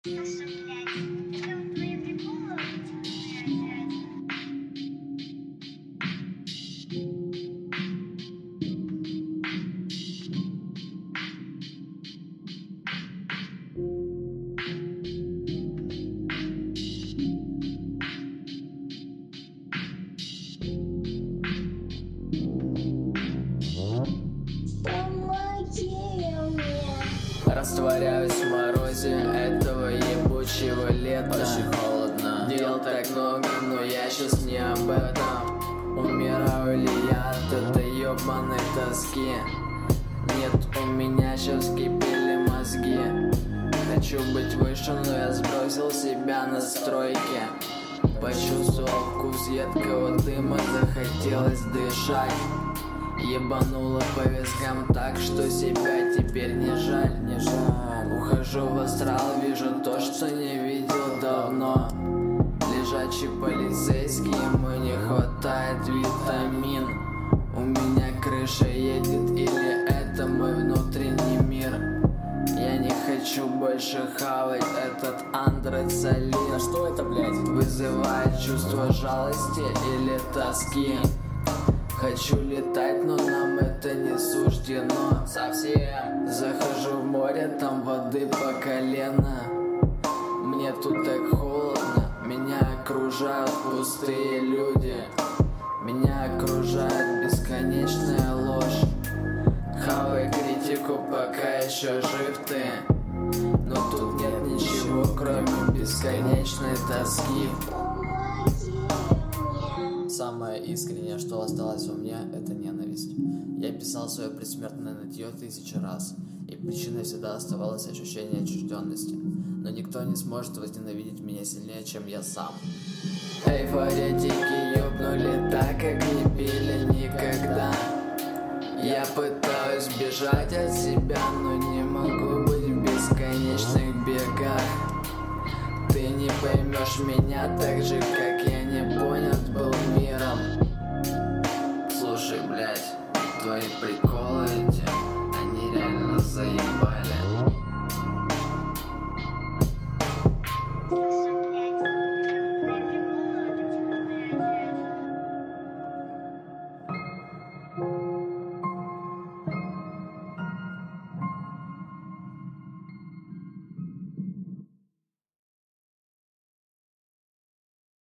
Это что, блядь? Это вот твои приколы, блядь? Помоги мне. Растворяюсь в морозе этого ебучего лета. Очень холодно, дел так много, но я сейчас не об этом. Умираю ли я от этой ебаной тоски? Нет, у меня сейчас кипели мозги. Хочу быть выше, но я сбросил себя на стройке. Почувствовал вкус едкого дыма, захотелось дышать. Ебануло по вискам так, что себя теперь не жаль, не жаль. Ухожу в астрал, вижу то, что не видел давно. Лежачий полицейский, ему не хватает витамин. У меня крыша едет, или это мой внутренний мир? Я не хочу больше хавать этот андрацолин. А что это, блядь? Вызывает чувство жалости или тоски. Хочу летать, но нам это не суждено. Совсем. Захожу в море, там воды по колено. Мне тут так холодно, меня окружают пустые люди. Меня окружает бесконечная ложь. Хавай критику, пока еще жив ты. Но тут нет ничего, кроме бесконечной тоски. Помоги мне. Самое искреннее, что осталось у меня, это ненависть. Я писал свое предсмертное нытье 1000 раз, и причиной всегда оставалось ощущение отчужденности. Но никто не сможет возненавидеть меня сильнее, чем я сам. Эйфоретики ёбнули так, как не пили никогда. Я пытаюсь бежать от себя, но не могу быть в бесконечных бегах. Ты не поймешь меня так же, как я не понят был миром. Слушай, блядь, твои приколы эти, они реально заебали.